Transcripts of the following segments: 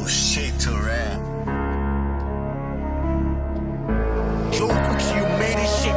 shit to rap. Yo, Cookie, you made this shit.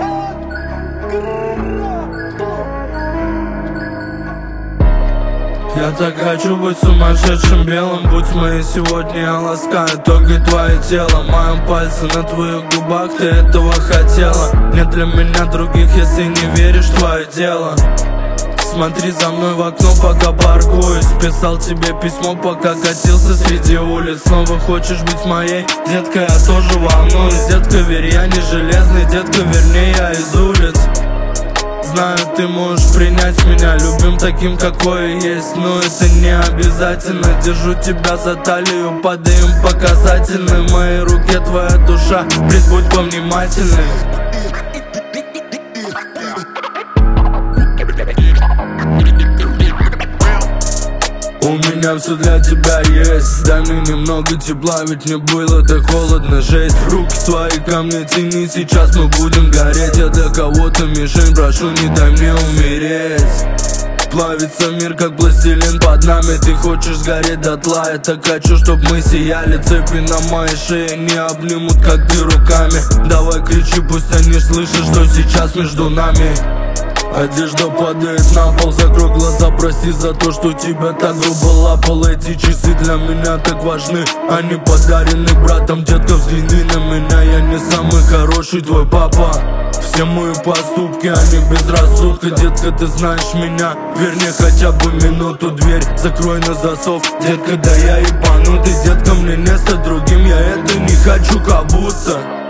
Я так хочу быть сумасшедшим белым. Будь моей сегодня, я ласкаю только твое тело. Мои пальцы на твоих губах, ты этого хотела. Нет для меня других, если не веришь в твое дело. Смотри за мной в окно, пока паркуюсь. Писал тебе письмо, пока катился среди улиц. Снова хочешь быть моей? Детка, я тоже волнуюсь. Детка, верь, я не железный. Детка, вернее, я из улиц. Знаю, ты можешь принять меня любым таким, какой есть, но это не обязательно. Держу тебя за талию, падаем по касательной. В моей руке твоя душа, плиз, будь повнимательной. У меня все для тебя есть. Дай мне немного тепла, ведь мне было так холодно, жесть. Руки твои ко мне тяни, сейчас мы будем гореть. Я для кого-то мишень, прошу, не дай мне умереть. Плавится мир, как пластилин под нами. Ты хочешь сгореть дотла, я так хочу, чтоб мы сияли. Цепи на моей шее не обнимут, как ты руками. Давай кричи, пусть они слышат, что сейчас между нами. Одежда падает на пол, закрой глаза, прости за то, что тебя так грубо лапал. Эти часы для меня так важны, они подарены братом. Детка, взгляни на меня, я не самый хороший твой папа. Все мои поступки, они без рассудка. Детка, ты знаешь меня, вернее хотя бы минуту. Дверь закрой на засов, детка, да я ебанутый. Детка, мне место другим, я это не хочу, как будто.